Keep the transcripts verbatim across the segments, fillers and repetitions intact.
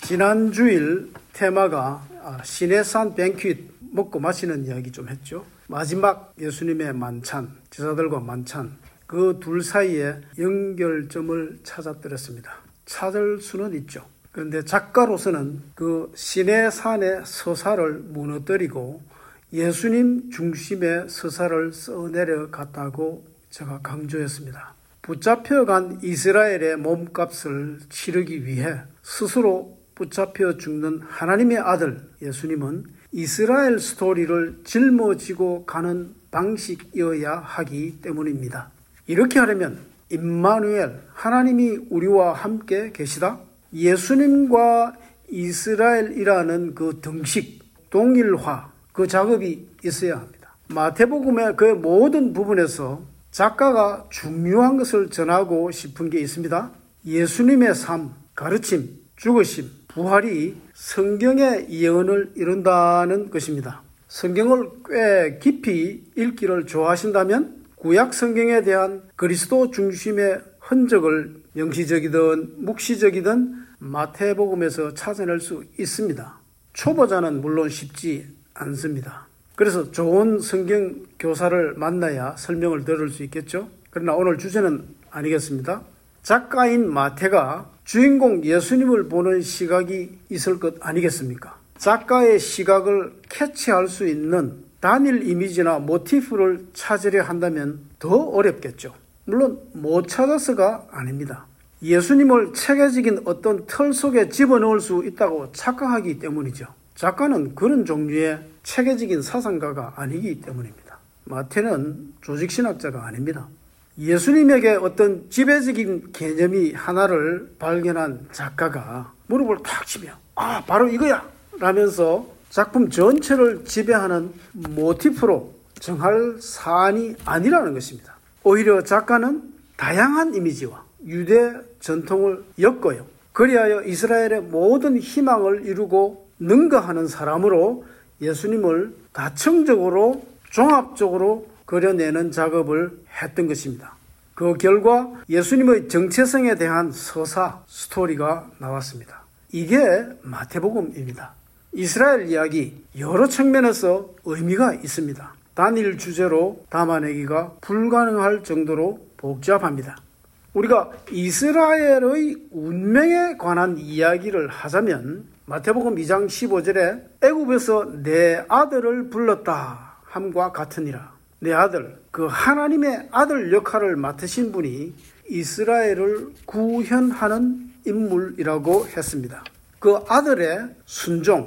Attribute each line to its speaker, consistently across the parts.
Speaker 1: 지난 주일 테마가 시내산 뱅퀴 먹고 마시는 이야기 좀 했죠. 마지막 예수님의 만찬, 제자들과 만찬, 그 둘 사이에 연결점을 찾아드렸습니다. 찾을 수는 있죠. 그런데 작가로서는 그 시내산의 서사를 무너뜨리고 예수님 중심의 서사를 써내려갔다고 제가 강조했습니다. 붙잡혀간 이스라엘의 몸값을 치르기 위해 스스로 붙잡혀 죽는 하나님의 아들 예수님은 이스라엘 스토리를 짊어지고 가는 방식이어야 하기 때문입니다. 이렇게 하려면 임마누엘, 하나님이 우리와 함께 계시다? 예수님과 이스라엘이라는 그 등식, 동일화, 그 작업이 있어야 합니다. 마태복음의 그 모든 부분에서 작가가 중요한 것을 전하고 싶은 게 있습니다. 예수님의 삶, 가르침, 죽으심, 부활이 성경의 예언을 이룬다는 것입니다. 성경을 꽤 깊이 읽기를 좋아하신다면 구약 성경에 대한 그리스도 중심의 흔적을 영시적이든 묵시적이든 마태복음에서 찾아낼 수 있습니다. 초보자는 물론 쉽지 않습니다. 그래서 좋은 성경 교사를 만나야 설명을 들을 수 있겠죠. 그러나 오늘 주제는 아니겠습니다. 작가인 마태가 주인공 예수님을 보는 시각이 있을 것 아니겠습니까? 작가의 시각을 캐치할 수 있는 단일 이미지나 모티프를 찾으려 한다면 더 어렵겠죠. 물론 못 찾아서가 아닙니다. 예수님을 체계적인 어떤 틀 속에 집어넣을 수 있다고 착각하기 때문이죠. 작가는 그런 종류의 체계적인 사상가가 아니기 때문입니다. 마태는 조직신학자가 아닙니다. 예수님에게 어떤 지배적인 개념이 하나를 발견한 작가가 무릎을 탁 치며 아 바로 이거야 라면서 작품 전체를 지배하는 모티프로 정할 사안이 아니라는 것입니다. 오히려 작가는 다양한 이미지와 유대 전통을 엮어요. 그리하여 이스라엘의 모든 희망을 이루고 능가하는 사람으로 예수님을 다층적으로 종합적으로 그려내는 작업을 했던 것입니다. 그 결과 예수님의 정체성에 대한 서사, 스토리가 나왔습니다. 이게 마태복음입니다. 이스라엘 이야기 여러 측면에서 의미가 있습니다. 단일 주제로 담아내기가 불가능할 정도로 복잡합니다. 우리가 이스라엘의 운명에 관한 이야기를 하자면 마태복음 이 장 십오 절에 애굽에서 내 아들을 불렀다 함과 같으니라. 내 아들, 그 하나님의 아들 역할을 맡으신 분이 이스라엘을 구현하는 인물이라고 했습니다. 그 아들의 순종,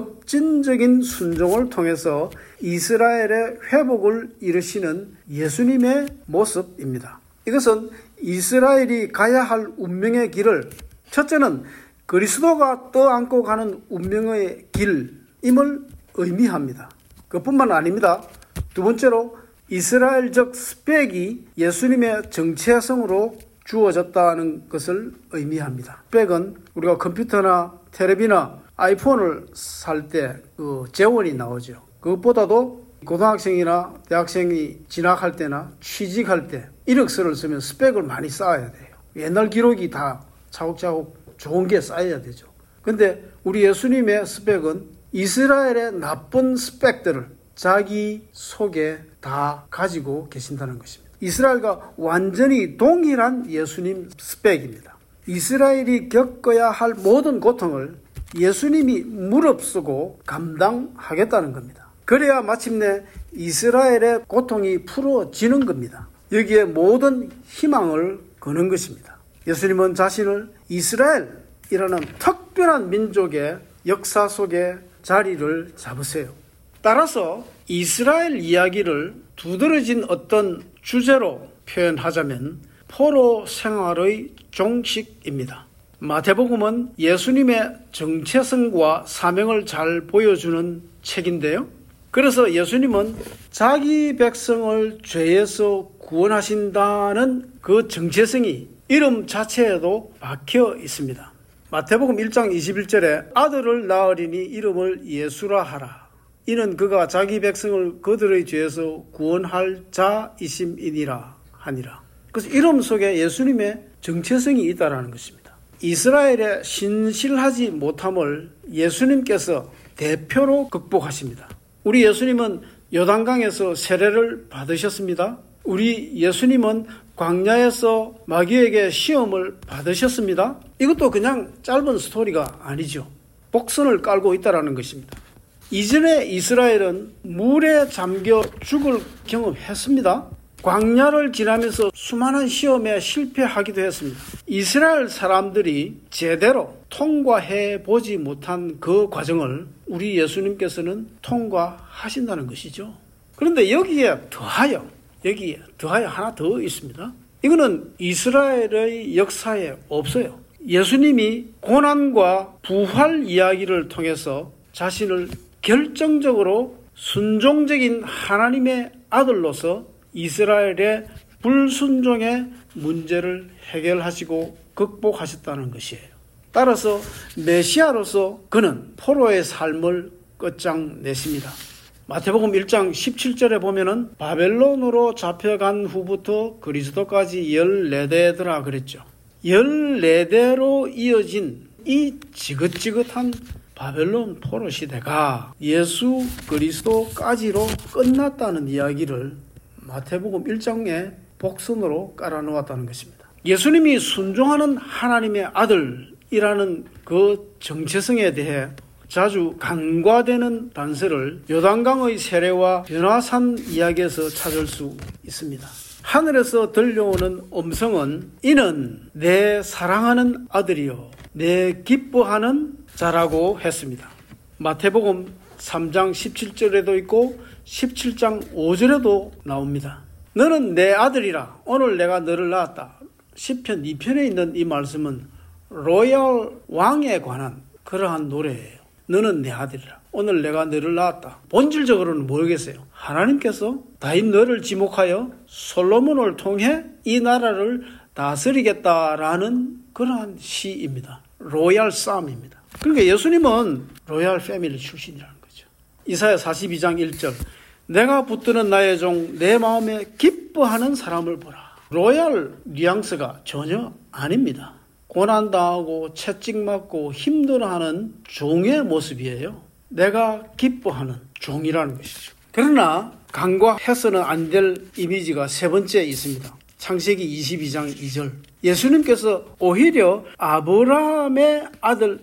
Speaker 1: 급진적인 순종을 통해서 이스라엘의 회복을 이루시는 예수님의 모습입니다. 이것은 이스라엘이 가야 할 운명의 길을 첫째는 그리스도가 떠안고 가는 운명의 길임을 의미합니다. 그뿐만 아닙니다. 두 번째로 이스라엘적 스펙이 예수님의 정체성으로 주어졌다는 것을 의미합니다. 스펙은 우리가 컴퓨터나 텔레비나 아이폰을 살 때 그 재원이 나오죠. 그것보다도 고등학생이나 대학생이 진학할 때나 취직할 때 이력서를 쓰면 스펙을 많이 쌓아야 돼요. 옛날 기록이 다 차곡차곡 좋은 게 쌓여야 되죠. 근데 우리 예수님의 스펙은 이스라엘의 나쁜 스펙들을 자기 속에 다 가지고 계신다는 것입니다. 이스라엘과 완전히 동일한 예수님 스펙입니다. 이스라엘이 겪어야 할 모든 고통을 예수님이 무릅쓰고 감당하겠다는 겁니다. 그래야 마침내 이스라엘의 고통이 풀어지는 겁니다. 여기에 모든 희망을 거는 것입니다. 예수님은 자신을 이스라엘이라는 특별한 민족의 역사 속에 자리를 잡으세요. 따라서 이스라엘 이야기를 두드러진 어떤 주제로 표현하자면 포로 생활의 종식입니다. 마태복음은 예수님의 정체성과 사명을 잘 보여주는 책인데요. 그래서 예수님은 자기 백성을 죄에서 구원하신다는 그 정체성이 이름 자체에도 박혀 있습니다. 마태복음 일 장 이십일 절에 아들을 낳으리니 이름을 예수라 하라. 이는 그가 자기 백성을 그들의 죄에서 구원할 자이심이니라 하니라. 그래서 이름 속에 예수님의 정체성이 있다는 것입니다. 이스라엘의 신실하지 못함을 예수님께서 대표로 극복하십니다. 우리 예수님은 요단강에서 세례를 받으셨습니다. 우리 예수님은 광야에서 마귀에게 시험을 받으셨습니다. 이것도 그냥 짧은 스토리가 아니죠. 복선을 깔고 있다는 것입니다. 이전에 이스라엘은 물에 잠겨 죽을 경험했습니다. 광야를 지나면서 수많은 시험에 실패하기도 했습니다. 이스라엘 사람들이 제대로 통과해 보지 못한 그 과정을 우리 예수님께서는 통과하신다는 것이죠. 그런데 여기에 더하여 여기에 더하여 하나 더 있습니다. 이거는 이스라엘의 역사에 없어요. 예수님이 고난과 부활 이야기를 통해서 자신을 결정적으로 순종적인 하나님의 아들로서 이스라엘의 불순종의 문제를 해결하시고 극복하셨다는 것이에요. 따라서 메시아로서 그는 포로의 삶을 끝장내십니다. 마태복음 일 장 십칠 절에 보면은 바벨론으로 잡혀간 후부터 그리스도까지 열네 대더라 그랬죠. 열네 대로 이어진 이 지긋지긋한 바벨론 포로 시대가 예수 그리스도까지로 끝났다는 이야기를 마태복음 일 장에 복선으로 깔아놓았다는 것입니다. 예수님이 순종하는 하나님의 아들이라는 그 정체성에 대해 자주 간과되는 단서를 요단강의 세례와 변화산 이야기에서 찾을 수 있습니다. 하늘에서 들려오는 음성은 이는 내 사랑하는 아들이요 내 기뻐하는 자라고 했습니다. 마태복음 삼 장 십칠 절에도 있고 십칠 장 오 절에도 나옵니다. 너는 내 아들이라 오늘 내가 너를 낳았다. 시편 이 편에 있는 이 말씀은 로얄 왕에 관한 그러한 노래예요. 너는 내 아들이라 오늘 내가 너를 낳았다. 본질적으로는 모르겠어요. 하나님께서 다윗 너를 지목하여 솔로몬을 통해 이 나라를 다스리겠다라는 그러한 시입니다. 로얄 쌈입니다. 그러니까 예수님은 로얄 패밀리 출신이라는 거죠. 이사야 사십이 장 일 절 내가 붙드는 나의 종 내 마음에 기뻐하는 사람을 보라. 로얄 뉘앙스가 전혀 아닙니다. 고난당하고 채찍맞고 힘들어하는 종의 모습이에요. 내가 기뻐하는 종이라는 것이죠. 그러나 간과해서는 안 될 이미지가 세 번째 있습니다. 창세기 이십이 장 이 절 예수님께서 오히려 아브라함의 아들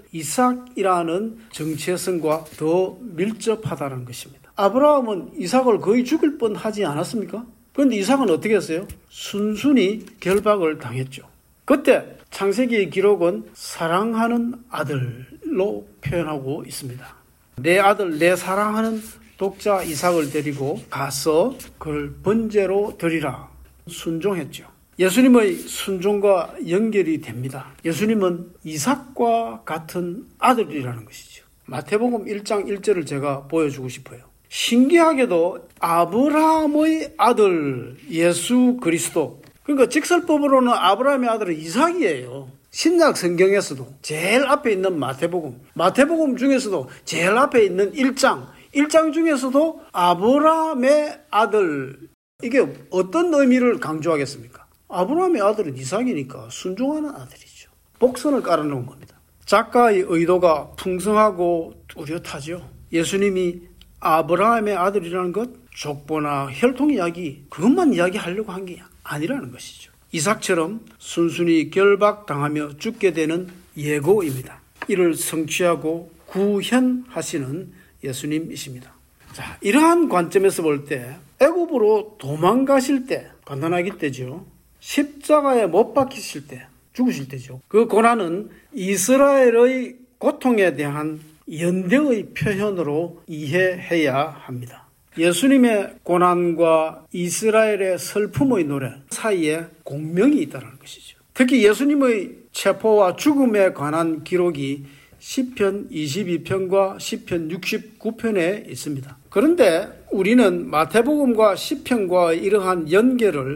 Speaker 1: 이삭이라는 정체성과 더 밀접하다는 것입니다. 아브라함은 이삭을 거의 죽일 뻔하지 않았습니까? 그런데 이삭은 어떻게 했어요? 순순히 결박을 당했죠. 그때 창세기의 기록은 사랑하는 아들로 표현하고 있습니다. 내 아들, 내 사랑하는 독자 이삭을 데리고 가서 그를 번제로 드리라. 순종했죠. 예수님의 순종과 연결이 됩니다. 예수님은 이삭과 같은 아들이라는 것이죠. 마태복음 일 장 일 절을 제가 보여주고 싶어요. 신기하게도 아브라함의 아들 예수 그리스도, 그러니까 직설법으로는 아브라함의 아들은 이삭이에요. 신약 성경에서도 제일 앞에 있는 마태복음, 마태복음 중에서도 제일 앞에 있는 일 장, 일 장 중에서도 아브라함의 아들, 이게 어떤 의미를 강조하겠습니까? 아브라함의 아들은 이삭이니까 순종하는 아들이죠. 복선을 깔아놓은 겁니다. 작가의 의도가 풍성하고 뚜렷하죠. 예수님이 아브라함의 아들이라는 것, 족보나 혈통 이야기, 그것만 이야기하려고 한 게 아니라는 것이죠. 이삭처럼 순순히 결박당하며 죽게 되는 예고입니다. 이를 성취하고 구현하시는 예수님이십니다. 자, 이러한 관점에서 볼 때 애굽으로 도망가실 때, 간단하기 때죠. 십자가에 못 박히실 때, 죽으실 때죠. 그 고난은 이스라엘의 고통에 대한 연대의 표현으로 이해해야 합니다. 예수님의 고난과 이스라엘의 슬픔의 노래 사이에 공명이 있다는 것이죠. 특히 예수님의 체포와 죽음에 관한 기록이 시편 이십이 편과 시편 육십구 편에 있습니다. 그런데 우리는 마태복음과 시편과의 이러한 연결을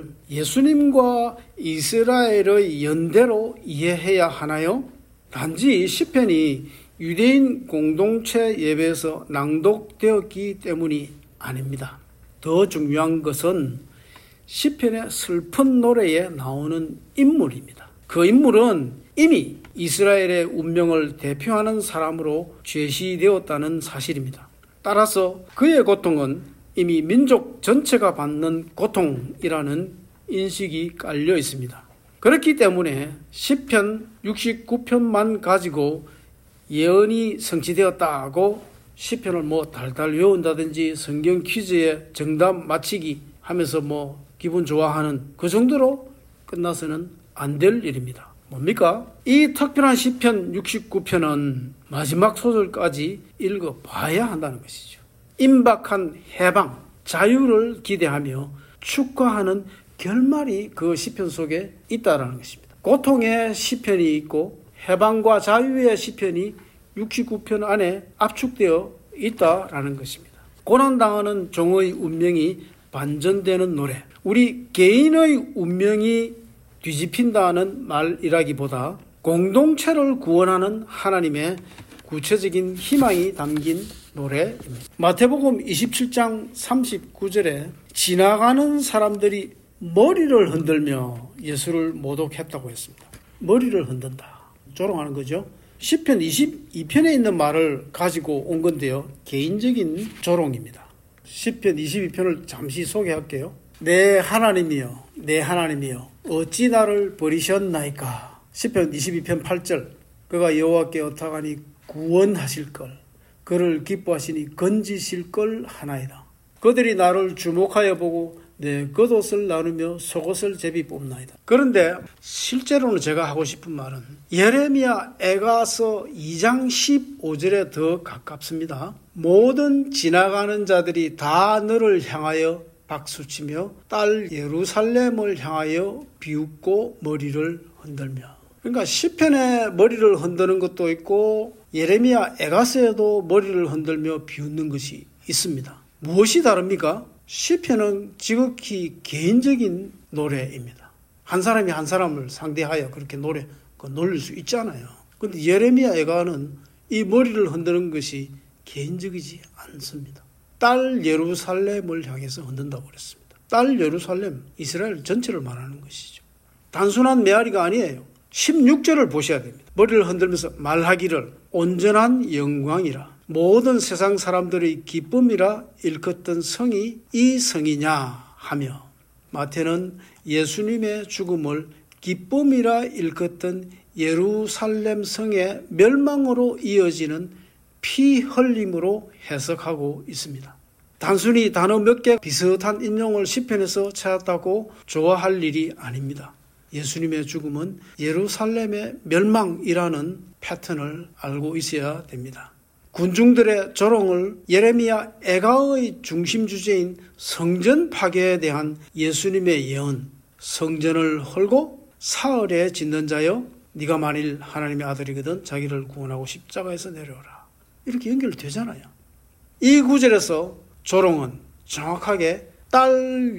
Speaker 1: 예수님과 이스라엘의 연대로 이해해야 하나요? 단지 시편이 유대인 공동체 예배에서 낭독되었기 때문이 아닙니다. 더 중요한 것은 시편의 슬픈 노래에 나오는 인물입니다. 그 인물은 이미 이스라엘의 운명을 대표하는 사람으로 제시되었다는 사실입니다. 따라서 그의 고통은 이미 민족 전체가 받는 고통이라는 인식이 깔려 있습니다. 그렇기 때문에 시편 육십구 편만 가지고 예언이 성취되었다고 시편을 뭐 달달 외운다든지 성경 퀴즈에 정답 맞히기 하면서 뭐 기분 좋아하는 그 정도로 끝나서는 안 될 일입니다. 뭡니까? 이 특별한 시편 육십구 편은 마지막 소절까지 읽어봐야 한다는 것이죠. 임박한 해방, 자유를 기대하며 축하하는 결말이 그 시편 속에 있다는 것입니다. 고통의 시편이 있고 해방과 자유의 시편이 육십구 편 안에 압축되어 있다라는 것입니다. 고난당하는 종의 운명이 반전되는 노래, 우리 개인의 운명이 뒤집힌다는 말이라기보다 공동체를 구원하는 하나님의 구체적인 희망이 담긴 노래입니다. 마태복음 이십칠 장 삼십구 절에 지나가는 사람들이 머리를 흔들며 예수를 모독했다고 했습니다. 머리를 흔든다. 조롱하는 거죠. 시편 이십이 편에 있는 말을 가지고 온 건데요. 개인적인 조롱입니다. 시편 이십이 편을 잠시 소개할게요. 내 하나님이여, 내 하나님이여, 어찌 나를 버리셨나이까. 시편 이십이 편 팔 절, 그가 여호와께 어떡하니 구원하실 걸, 그를 기뻐하시니 건지실 걸 하나이다. 그들이 나를 주목하여 보고 내 겉옷을 나누며 속옷을 제비 뽑나이다. 그런데 실제로는 제가 하고 싶은 말은 예레미야 에가서 이 장 십오 절에 더 가깝습니다. 모든 지나가는 자들이 다 너를 향하여 박수치며 딸 예루살렘을 향하여 비웃고 머리를 흔들며. 그러니까 시편에 머리를 흔드는 것도 있고 예레미야 에가서에도 머리를 흔들며 비웃는 것이 있습니다. 무엇이 다릅니까? 시편은 지극히 개인적인 노래입니다. 한 사람이 한 사람을 상대하여 그렇게 노래 놀릴 수 있잖아요. 그런데 예레미야 에가는 이 머리를 흔드는 것이 개인적이지 않습니다. 딸 예루살렘을 향해서 흔든다고 그랬습니다. 딸 예루살렘, 이스라엘 전체를 말하는 것이죠. 단순한 메아리가 아니에요. 십육 절을 보셔야 됩니다. 머리를 흔들면서 말하기를 온전한 영광이라 모든 세상 사람들의 기쁨이라 일컫던 성이 이 성이냐 하며, 마태는 예수님의 죽음을 기쁨이라 일컫던 예루살렘 성의 멸망으로 이어지는 피 흘림으로 해석하고 있습니다. 단순히 단어 몇 개 비슷한 인용을 시편에서 찾았다고 좋아할 일이 아닙니다. 예수님의 죽음은 예루살렘의 멸망이라는 패턴을 알고 있어야 됩니다. 군중들의 조롱을 예레미야 에가의 중심 주제인 성전 파괴에 대한 예수님의 예언, 성전을 헐고 사흘에 짓는 자여 네가 만일 하나님의 아들이거든 자기를 구원하고 십자가에서 내려오라. 이렇게 연결되잖아요. 이 구절에서 조롱은 정확하게 딸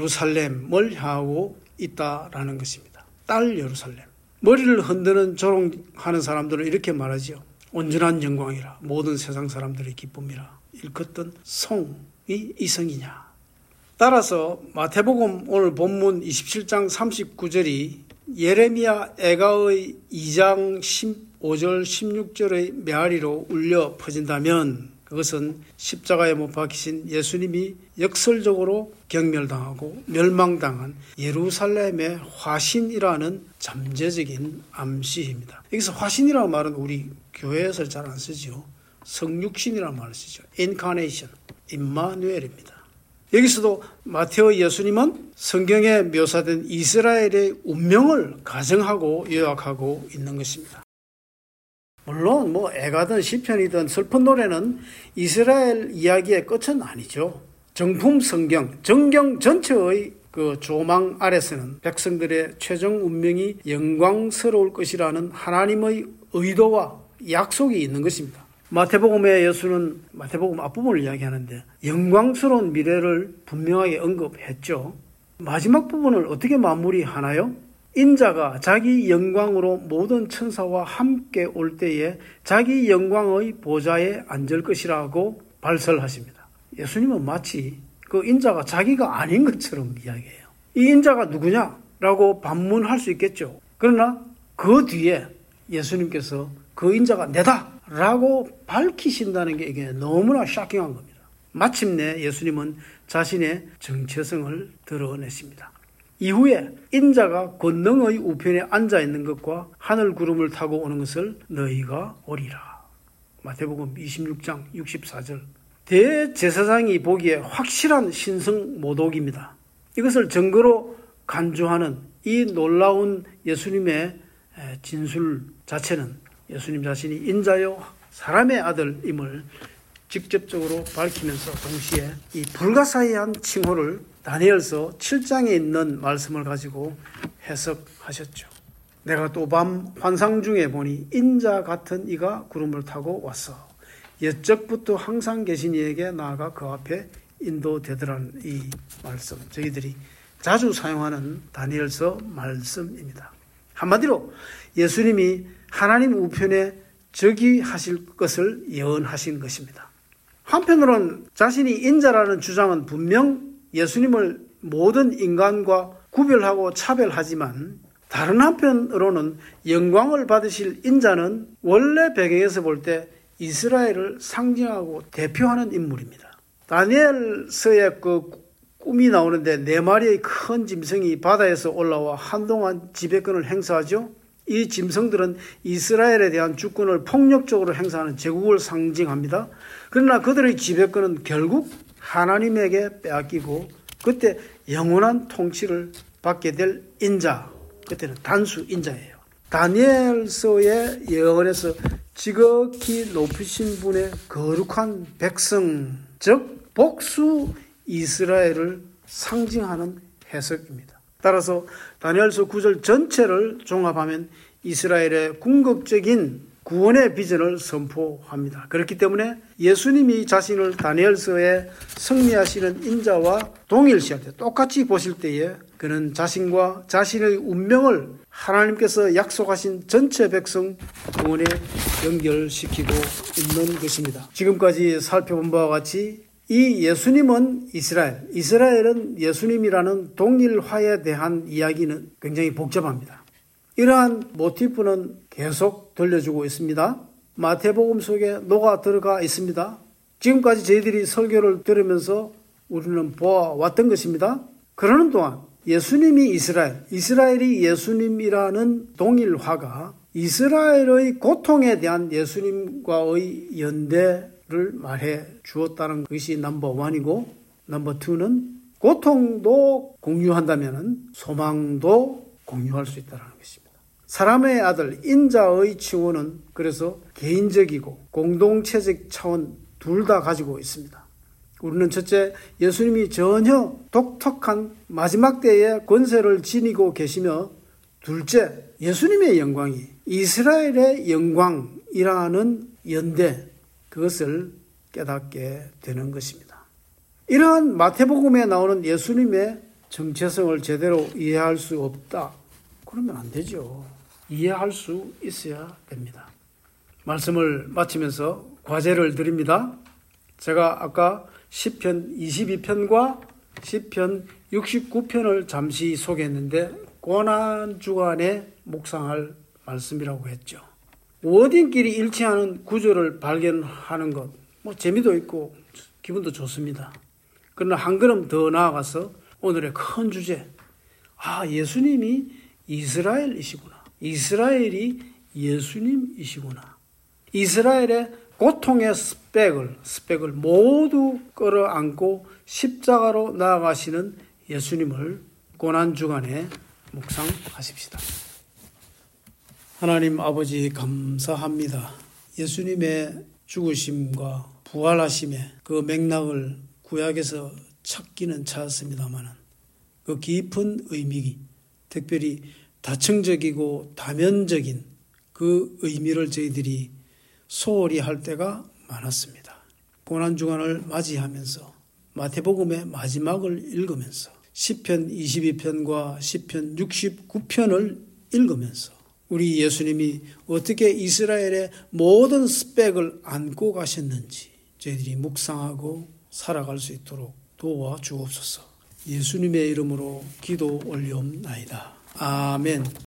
Speaker 1: 예루살렘을 향하고 있다라는 것입니다. 딸 예루살렘. 머리를 흔드는 조롱하는 사람들은 이렇게 말하죠. 온전한 영광이라 모든 세상 사람들의 기쁨이라 일컫던 성이 이 성이냐. 따라서 마태복음 오늘 본문 이십칠 장 삼십구 절이 예레미야 에가의 이 장 십오 절 십육 절의 메아리로 울려 퍼진다면 그것은 십자가에 못 박히신 예수님이 역설적으로 경멸당하고 멸망당한 예루살렘의 화신이라는 잠재적인 암시입니다. 여기서 화신이라는 말은 우리 교회에서 잘 안 쓰죠. 성육신이라는 말을 쓰죠. 인카네이션, 임마누엘입니다. 여기서도 마테오 예수님은 성경에 묘사된 이스라엘의 운명을 가정하고 요약하고 있는 것입니다. 물론 뭐 애가든 시편이든 슬픈 노래는 이스라엘 이야기의 끝은 아니죠. 정품 성경, 정경 전체의 그 조망 아래서는 백성들의 최종 운명이 영광스러울 것이라는 하나님의 의도와 약속이 있는 것입니다. 마태복음의 예수는 마태복음 앞부분을 이야기하는데 영광스러운 미래를 분명하게 언급했죠. 마지막 부분을 어떻게 마무리하나요? 인자가 자기 영광으로 모든 천사와 함께 올 때에 자기 영광의 보좌에 앉을 것이라고 발설하십니다. 예수님은 마치 그 인자가 자기가 아닌 것처럼 이야기해요. 이 인자가 누구냐라고 반문할 수 있겠죠. 그러나 그 뒤에 예수님께서 그 인자가 내다 라고 밝히신다는 게 이게 너무나 쇼킹한 겁니다. 마침내 예수님은 자신의 정체성을 드러내십니다. 이후에 인자가 권능의 우편에 앉아있는 것과 하늘 구름을 타고 오는 것을 너희가 오리라. 마태복음 이십육 장 육십사 절. 대제사장이 보기에 확실한 신성 모독입니다. 이것을 증거로 간주하는 이 놀라운 예수님의 진술 자체는 예수님 자신이 인자요 사람의 아들임을 직접적으로 밝히면서 동시에 이 불가사의한 칭호를 다니엘서 칠 장에 있는 말씀을 가지고 해석하셨죠. 내가 또 밤 환상 중에 보니 인자 같은 이가 구름을 타고 왔어. 옛적부터 항상 계신 이에게 나아가 그 앞에 인도되더라는 이 말씀, 저희들이 자주 사용하는 다니엘서 말씀입니다. 한마디로 예수님이 하나님 우편에 즉위하실 것을 예언하신 것입니다. 한편으로는 자신이 인자라는 주장은 분명 예수님을 모든 인간과 구별하고 차별하지만 다른 한편으로는 영광을 받으실 인자는 원래 배경에서 볼 때 이스라엘을 상징하고 대표하는 인물입니다. 다니엘서의 그 꿈이 나오는데 네 마리의 큰 짐승이 바다에서 올라와 한동안 지배권을 행사하죠. 이 짐승들은 이스라엘에 대한 주권을 폭력적으로 행사하는 제국을 상징합니다. 그러나 그들의 지배권은 결국 하나님에게 빼앗기고 그때 영원한 통치를 받게 될 인자, 그때는 단수 인자예요. 다니엘서의 예언에서 지극히 높으신 분의 거룩한 백성, 즉 복수 이스라엘을 상징하는 해석입니다. 따라서 다니엘서 구 절 전체를 종합하면 이스라엘의 궁극적인 구원의 비전을 선포합니다. 그렇기 때문에 예수님이 자신을 다니엘서에 승리하시는 인자와 동일시할 때, 똑같이 보실 때에 그는 자신과 자신의 운명을 하나님께서 약속하신 전체 백성 구원에 연결시키고 있는 것입니다. 지금까지 살펴본 바와 같이 이 예수님은 이스라엘, 이스라엘은 예수님이라는 동일화에 대한 이야기는 굉장히 복잡합니다. 이러한 모티프는 계속 들려주고 있습니다. 마태복음 속에 녹아 들어가 있습니다. 지금까지 저희들이 설교를 들으면서 우리는 보아왔던 것입니다. 그러는 동안 예수님이 이스라엘, 이스라엘이 예수님이라는 동일화가 이스라엘의 고통에 대한 예수님과의 연대를 말해 주었다는 것이 넘버 원이고, 넘버 투는 고통도 공유한다면 소망도 공유할 수 있다는 것입니다. 사람의 아들 인자의 칭호는 그래서 개인적이고 공동체적 차원 둘 다 가지고 있습니다. 우리는 첫째, 예수님이 전혀 독특한 마지막 때의 권세를 지니고 계시며, 둘째, 예수님의 영광이 이스라엘의 영광이라는 연대, 그것을 깨닫게 되는 것입니다. 이러한 마태복음에 나오는 예수님의 정체성을 제대로 이해할 수 없다. 그러면 안 되죠. 이해할 수 있어야 됩니다. 말씀을 마치면서 과제를 드립니다. 제가 아까 시편 이십이 편과 시편 육십구 편을 잠시 소개했는데 고난주간에 묵상할 말씀이라고 했죠. 워딩끼리 일치하는 구조를 발견하는 것, 뭐 재미도 있고 기분도 좋습니다. 그러나 한 걸음 더 나아가서 오늘의 큰 주제, 아, 예수님이 이스라엘이시구나. 이스라엘이 예수님이시구나. 이스라엘의 고통의 스펙을, 스펙을 모두 끌어안고 십자가로 나아가시는 예수님을 고난주간에 묵상하십시다. 하나님 아버지 감사합니다. 예수님의 죽으심과 부활하심의 그 맥락을 구약에서 찾기는 찾았습니다만 그 깊은 의미, 특별히 다층적이고 다면적인 그 의미를 저희들이 소홀히 할 때가 많았습니다. 고난주간을 맞이하면서 마태복음의 마지막을 읽으면서 시편 이십이 편과 시편 육십구 편을 읽으면서 우리 예수님이 어떻게 이스라엘의 모든 스펙을 안고 가셨는지 저희들이 묵상하고 살아갈 수 있도록 도와주옵소서. 예수님의 이름으로 기도 올리옵나이다. 아멘.